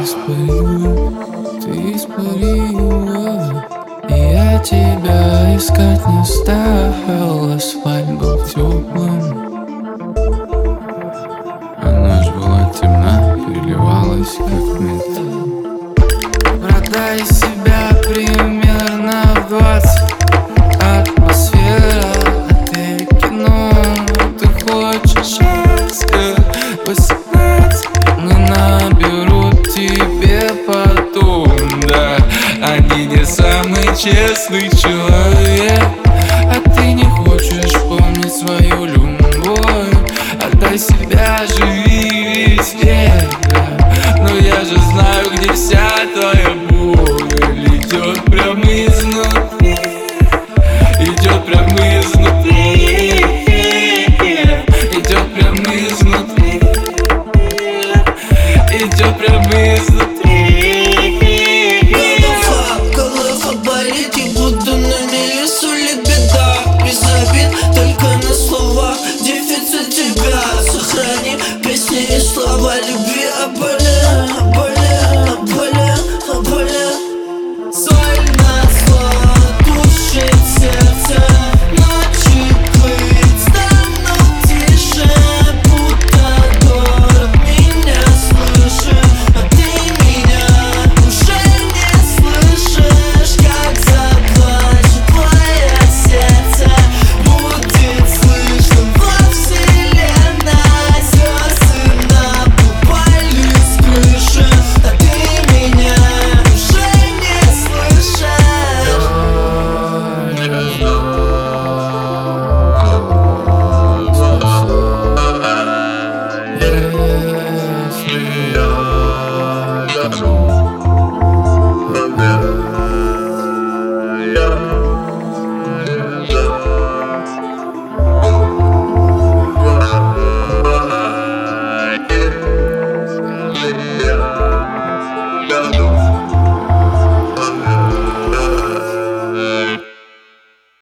ты испарила. И я тебя искать не стал, асфальт был теплым. А ночь была темна, переливалась как металл. Продай себя примерно в 20. Атмосфера, а ты кино. Ты хочешь счастья 18, но наберут тебе потом, да. Они не самый честный человек, а ты не хочешь помнить свою любовь. Отдай себя, живи везде, да. Но я же знаю, где вся твоя боль идет прямо изнутри. Идет прямо изнутри. Идет прямо изнутри. Идет прямо изнутри.